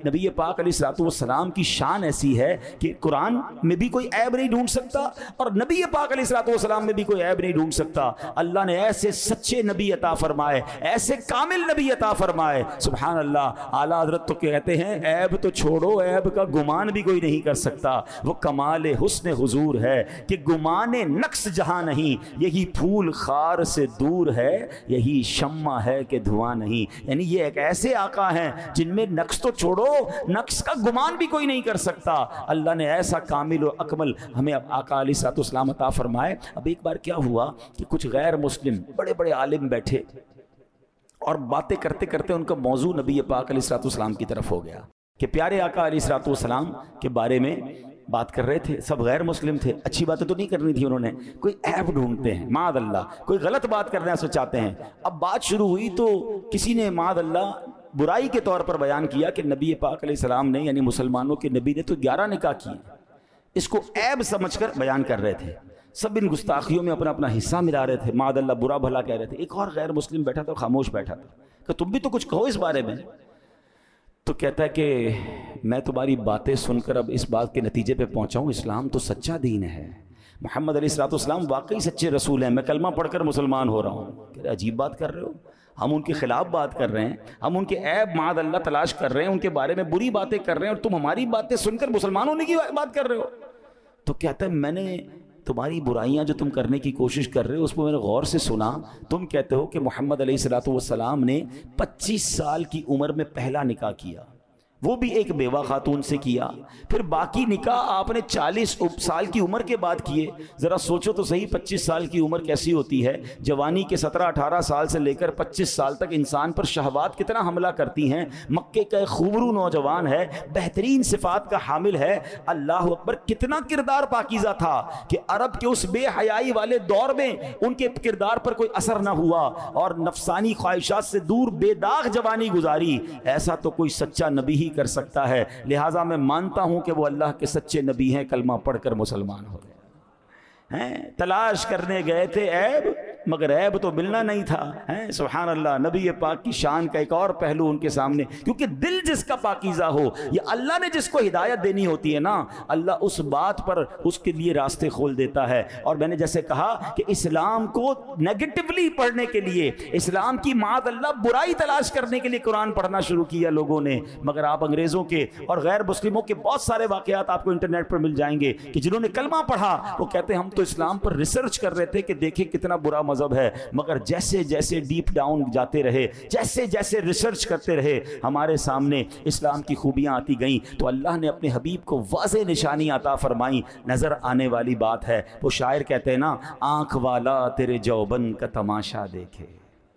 نبی پاک علیہ الصلوۃ والسلام کی شان ایسی ہے کہ قرآن میں بھی کوئی عیب نہیں ڈھونڈ سکتا اور نبی پاک علیہ الصلوۃ والسلام میں بھی کوئی عیب نہیں ڈھونڈ سکتا. اللہ نے ایسے سچے نبی عطا فرمائے, ایسے کامل نبی عطا فرمائے. سبحان اللہ. اعلیٰ حضرت تو کہتے ہیں عیب تو چھوڑو, عیب کا گمان بھی کوئی نہیں کر سکتا. وہ کمال حسن حضور ہے کہ گمان نقص جہاں نہیں, یہی پھول خار سے دور ہے, یہی شمع ہے کہ دھواں نہیں. یعنی یہ ایک ایسے آقا ہیں جن میں نقص تو چھوڑو, نقص کا گمان بھی کوئی نہیں کر سکتا. اللہ نے ایسا کامل و اکمل ہمیں آقا علیہ الصلوۃ والسلام عطا فرمائے. اب ایک بار کیا ہوا کہ کچھ غیر مسلم بڑے بڑے عالم بیٹھے اور باتیں کرتے کرتے ان کا موضوع نبی پاک علیہ الصلوۃ والسلام کی طرف ہو گیا کہ پیارے آقا علیہ الصلوۃ والسلام کے بارے میں بات کر رہے تھے. سب غیر مسلم تھے, اچھی باتیں تو نہیں کرنی تھی انہوں نے, کوئی عیب ڈھونڈتے ہیں معاذ اللہ, کوئی غلط بات کرنا سچاتے ہیں. اب بات شروع ہوئی تو کسی نے معاذ اللہ برائی کے طور پر بیان کیا کہ نبی پاک علیہ السلام نے یعنی مسلمانوں کے نبی نے تو 11 نکاح کیے. اس کو عیب سمجھ کر بیان کر رہے تھے. سب ان گستاخیوں میں اپنا اپنا حصہ ملا رہے تھے, معاذ اللہ برا بھلا کہہ رہے تھے. ایک اور غیر مسلم بیٹھا تھا, خاموش بیٹھا تھا کہ تم بھی تو کچھ کہو اس بارے میں. تو کہتا ہے کہ میں تمہاری باتیں سن کر اب اس بات کے نتیجے پہ پہنچا ہوں, اسلام تو سچا دین ہے, محمد علیہ الصلوۃ والسلام واقعی سچے رسول ہیں, میں کلمہ پڑھ کر مسلمان ہو رہا ہوں. کہہ رہے عجیب بات کر رہے ہو, ہم ان کے خلاف بات کر رہے ہیں, ہم ان کے عیب معاذ اللہ تلاش کر رہے ہیں, ان کے بارے میں بری باتیں کر رہے ہیں, اور تم ہماری باتیں سن کر مسلمان ہونے کی بات کر رہے ہو. تو کہتا ہے میں نے تمہاری برائیاں جو تم کرنے کی کوشش کر رہے ہو اس پہ میں نے غور سے سنا. تم کہتے ہو کہ محمد علیہ الصلوۃ والسلام نے 25 سال کی عمر میں پہلا نکاح کیا, وہ بھی ایک بیوہ خاتون سے کیا, پھر باقی نکاح آپ نے 40 سال کی عمر کے بعد کیے. ذرا سوچو تو صحیح 25 سال کی عمر کیسی ہوتی ہے. جوانی کے 17-18 سال سے لے کر 25 سال تک انسان پر شہوات کتنا حملہ کرتی ہیں. مکے کا ایک خوبرو نوجوان ہے, بہترین صفات کا حامل ہے, اللہ اکبر, کتنا کردار پاکیزہ تھا کہ عرب کے اس بے حیائی والے دور میں ان کے کردار پر کوئی اثر نہ ہوا اور نفسانی خواہشات سے دور بے داغ جوانی گزاری. ایسا تو کوئی سچا نبی ہی کر سکتا ہے. لہٰذا میں مانتا ہوں کہ وہ اللہ کے سچے نبی ہیں, کلمہ پڑھ کر مسلمان ہو گئے ہیں. تلاش کرنے گئے تھے عیب, مگر عیب تو ملنا نہیں تھا. سبحان اللہ. نبی پاک کی شان کا ایک اور پہلو ان کے سامنے, کیونکہ دل جس کا پاکیزہ ہو, یہ اللہ نے جس کو ہدایت دینی ہوتی ہے نا, اللہ اس بات پر اس کے لیے راستے کھول دیتا ہے. اور میں نے جیسے کہا کہ اسلام کو نیگیٹیولی پڑھنے کے لیے, اسلام کی معاذ اللہ برائی تلاش کرنے کے لیے قرآن پڑھنا شروع کیا لوگوں نے. مگر آپ انگریزوں کے اور غیر مسلموں کے بہت سارے واقعات آپ کو انٹرنیٹ پر مل جائیں گے کہ جنہوں نے کلمہ پڑھا وہ کہتے ہیں ہم تو اسلام پر ریسرچ کر رہے تھے کہ دیکھیں کتنا برا مذہب ہے, مگر جیسے جیسے ڈیپ ڈاؤن جاتے رہے, جیسے جیسے ریسرچ کرتے رہے, ہمارے سامنے اسلام کی خوبیاں آتی گئیں. تو اللہ نے اپنے حبیب کو واضح نشانی عطا فرمائی. نظر آنے والی بات ہے. وہ شاعر کہتے ہیں نا, آنکھ والا تیرے جوبن کا تماشا دیکھے.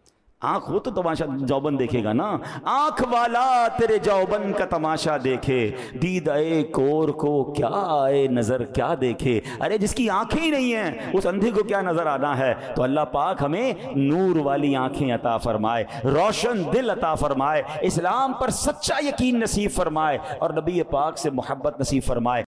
آنکھ ہو تو تماشا جوبن دیکھے گا نا. آنکھ والا تیرے جوبن کا تماشا دیکھے, دید اے کور کو کیا آئے نظر کیا دیکھے. ارے جس کی آنکھیں ہی نہیں ہیں اس اندھے کو کیا نظر آنا ہے. تو اللہ پاک ہمیں نور والی آنکھیں عطا فرمائے, روشن دل عطا فرمائے, اسلام پر سچا یقین نصیب فرمائے, اور نبی پاک سے محبت نصیب فرمائے.